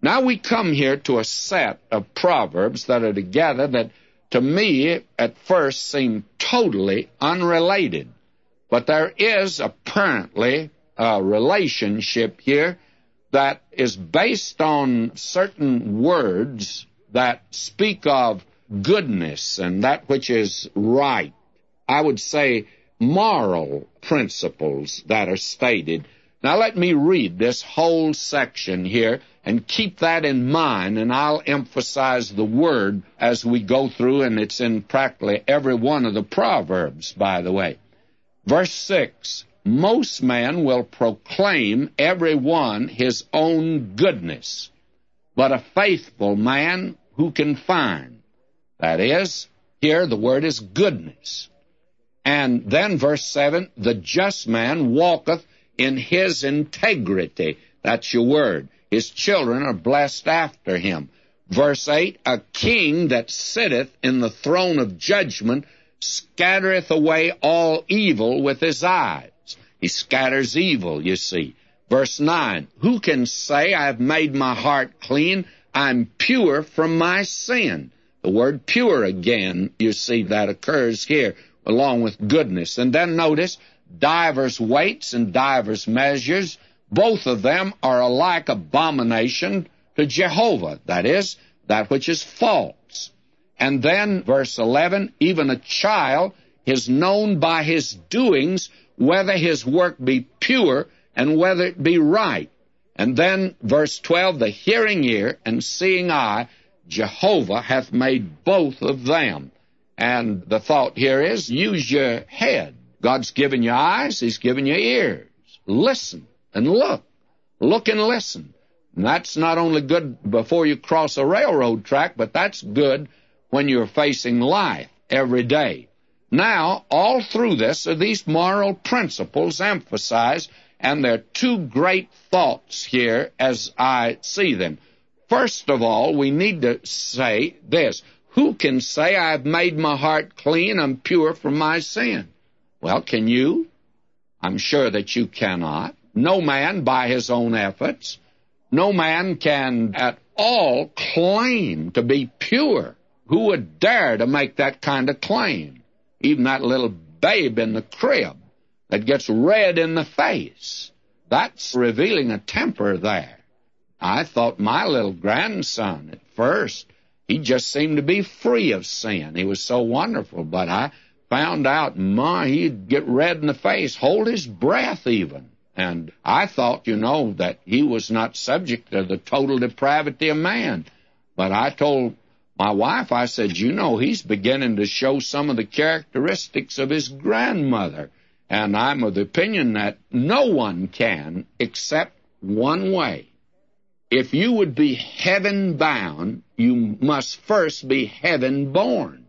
Now we come here to a set of proverbs that are together that to me at first seem totally unrelated. But there is apparently a relationship here that is based on certain words that speak of goodness and that which is right. I would say moral principles that are stated. Now let me read this whole section here and keep that in mind, and I'll emphasize the word as we go through, and it's in practically every one of the Proverbs, by the way. Verse 6, most men will proclaim every one his own goodness, but a faithful man who can find? That is, here the word is goodness. And then verse 7, the just man walketh in his integrity. That's your word. His children are blessed after him. Verse 8, a king that sitteth in the throne of judgment scattereth away all evil with his eyes. He scatters evil, you see. Verse 9, who can say, I have made my heart clean, I'm pure from my sin? The word pure again, you see, that occurs here, along with goodness. And then notice, divers weights and divers measures, both of them are alike abomination to Jehovah, that is, that which is false. And then, verse 11, even a child is known by his doings, whether his work be pure and whether it be right. And then, verse 12, the hearing ear and seeing eye, Jehovah hath made both of them. And the thought here is, use your head. God's given you eyes, He's given you ears. Listen and look. Look and listen. And that's not only good before you cross a railroad track, but that's good when you're facing life every day. Now, all through this are these moral principles emphasized, and there are two great thoughts here as I see them. First of all, we need to say this. Who can say, I have made my heart clean, I'm pure from my sin? Well, can you? I'm sure that you cannot. No man by his own efforts. No man can at all claim to be pure. Who would dare to make that kind of claim? Even that little babe in the crib that gets red in the face. That's revealing a temper there. I thought my little grandson at first, he just seemed to be free of sin. He was so wonderful, but I found out, he'd get red in the face, hold his breath even. And I thought, that he was not subject to the total depravity of man. But I told my wife, I said, he's beginning to show some of the characteristics of his grandmother. And I'm of the opinion that no one can except one way. If you would be heaven-bound, you must first be heaven-born.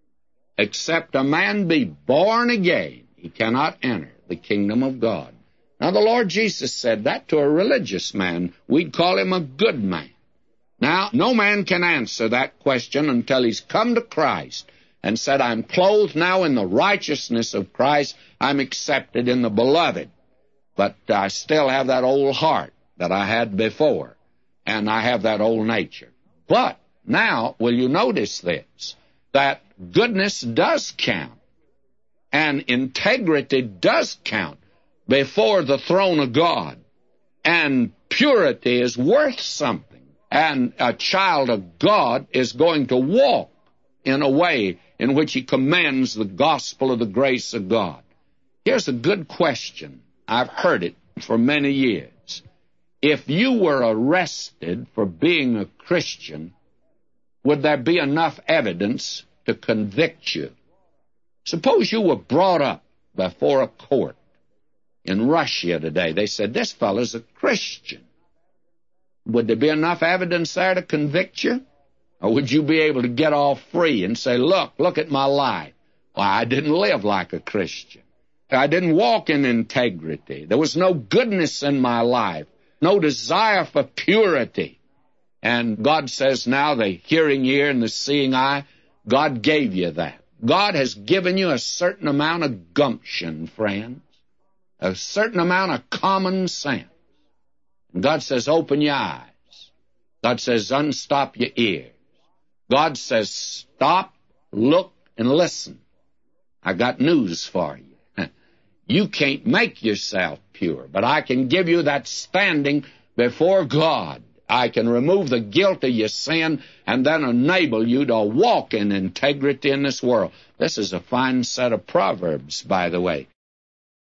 Except a man be born again, he cannot enter the kingdom of God. Now, the Lord Jesus said that to a religious man. We'd call him a good man. Now, no man can answer that question until he's come to Christ and said, I'm clothed now in the righteousness of Christ. I'm accepted in the beloved. But I still have that old heart that I had before, and I have that old nature. But now, will you notice this, that goodness does count, and integrity does count before the throne of God, and purity is worth something, and a child of God is going to walk in a way in which he commends the gospel of the grace of God. Here's a good question. I've heard it for many years. If you were arrested for being a Christian, would there be enough evidence to convict you? Suppose you were brought up before a court in Russia today. They said, this fellow's a Christian. Would there be enough evidence there to convict you? Or would you be able to get off free and say, look at my life. Well, I didn't live like a Christian. I didn't walk in integrity. There was no goodness in my life, no desire for purity. And God says now, the hearing ear and the seeing eye, God gave you that. God has given you a certain amount of gumption, friends, a certain amount of common sense. And God says, open your eyes. God says, unstop your ears. God says, stop, look, and listen. I got news for you. You can't make yourself pure, but I can give you that standing before God. I can remove the guilt of your sin and then enable you to walk in integrity in this world. This is a fine set of Proverbs, by the way.